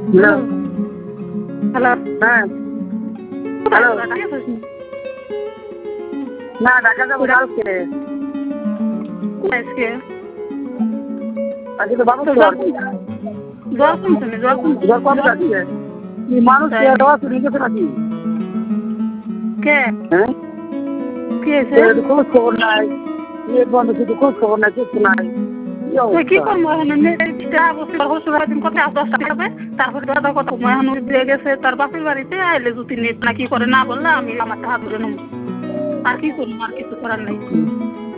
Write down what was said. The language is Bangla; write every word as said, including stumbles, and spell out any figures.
হ্যালো হ্যালো হ্যাঁ হ্যালো না ঢাকা যাবো কালকে আজকে আজকে তো বাবু জ্বর কমছে না জ্বর কমছে জ্বর কম যাচ্ছে মানুষ শুনে গেছে নাকি কে হ্যাঁ কি হয়েছে খোঁজ খবর নাই বন্ধু শুধু খোঁজ খবর নাই কিছু নাই কি করবো তারপরে দাদা কত এখন দিয়ে গেছে তার বাপের বাড়িতে আইলে যদি নেট না কি করে না বললে আমি আমার হাত ধরে নেবো আর কি করবো আর কিছু করার নাই